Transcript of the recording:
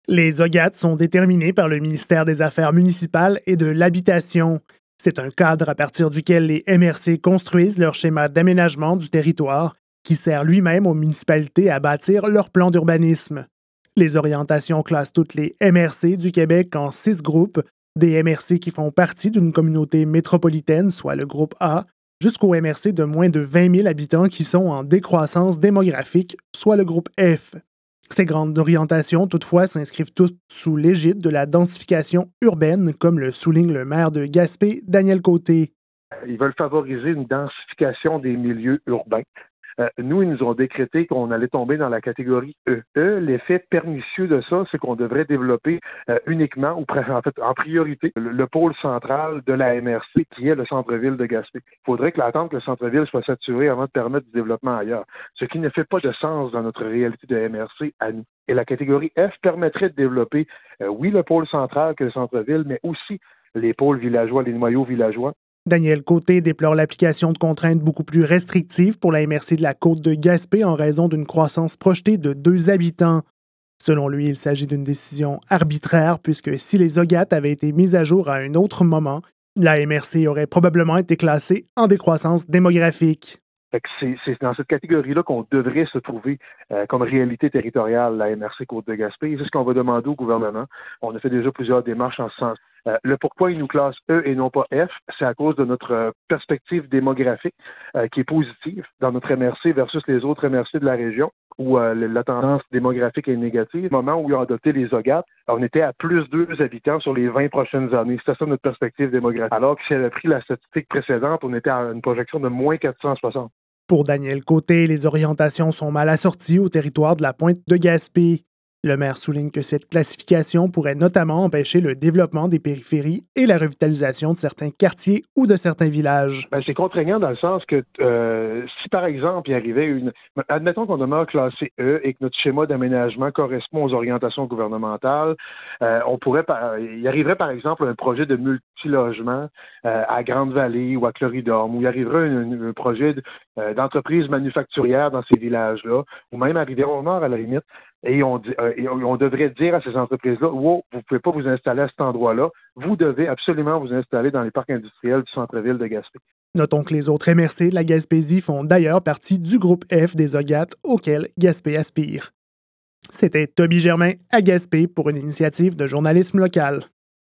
Les OGAT sont déterminés par le ministère des Affaires municipales et de l'Habitation. C'est un cadre à partir duquel les MRC construisent leur schéma d'aménagement du territoire, qui sert lui-même aux municipalités à bâtir leur plan d'urbanisme. Les orientations classent toutes les MRC du Québec en 6 groupes, des MRC qui font partie d'une communauté métropolitaine, soit le groupe A, jusqu'aux MRC de moins de 20 000 habitants qui sont en décroissance démographique, soit le groupe F. Ces grandes orientations, toutefois, s'inscrivent toutes sous l'égide de la densification urbaine, comme le souligne le maire de Gaspé, Daniel Côté. Ils veulent favoriser une densification des milieux urbains. Nous, ils nous ont décrété qu'on allait tomber dans la catégorie E. L'effet pernicieux de ça, c'est qu'on devrait développer uniquement, ou en fait, en priorité, le pôle central de la MRC, qui est le centre-ville de Gaspé. Il faudrait que le centre-ville soit saturé avant de permettre du développement ailleurs, ce qui ne fait pas de sens dans notre réalité de MRC à nous. Et la catégorie F permettrait de développer, oui, le pôle central que le centre-ville, mais aussi les pôles villageois, les noyaux villageois. Daniel Côté déplore l'application de contraintes beaucoup plus restrictives pour la MRC de la Côte de Gaspé en raison d'une croissance projetée de 2 habitants. Selon lui, il s'agit d'une décision arbitraire puisque si les OGAT avaient été mises à jour à un autre moment, la MRC aurait probablement été classée en décroissance démographique. C'est dans cette catégorie-là qu'on devrait se trouver comme réalité territoriale, la MRC Côte de Gaspé. C'est ce qu'on va demander au gouvernement. On a fait déjà plusieurs démarches en ce sens. Le pourquoi ils nous classent E et non pas F, c'est à cause de notre perspective démographique qui est positive dans notre MRC versus les autres MRC de la région, où la tendance démographique est négative. Au moment où ils ont adopté les OGAT, on était à plus 2 habitants sur les 20 prochaines années. C'était ça notre perspective démographique. Alors que si elle a pris la statistique précédente, on était à une projection de moins 460. Pour Daniel Côté, les orientations sont mal assorties au territoire de la Pointe de Gaspé. Le maire souligne que cette classification pourrait notamment empêcher le développement des périphéries et la revitalisation de certains quartiers ou de certains villages. C'est contraignant dans le sens que si, par exemple, il arrivait admettons qu'on demeure classé E et que notre schéma d'aménagement correspond aux orientations gouvernementales, il arriverait, par exemple, un projet de multilogement à Grande-Vallée ou à Cloridorme, où il arriverait un projet d'entreprise manufacturière dans ces villages-là, ou même à Rivière-au-Nord, à la limite. Et on devrait dire à ces entreprises-là, wow, vous ne pouvez pas vous installer à cet endroit-là, vous devez absolument vous installer dans les parcs industriels du centre-ville de Gaspé. Notons que les autres MRC de la Gaspésie font d'ailleurs partie du groupe F des OGAT auquel Gaspé aspire. C'était Toby Germain à Gaspé pour une initiative de journalisme local.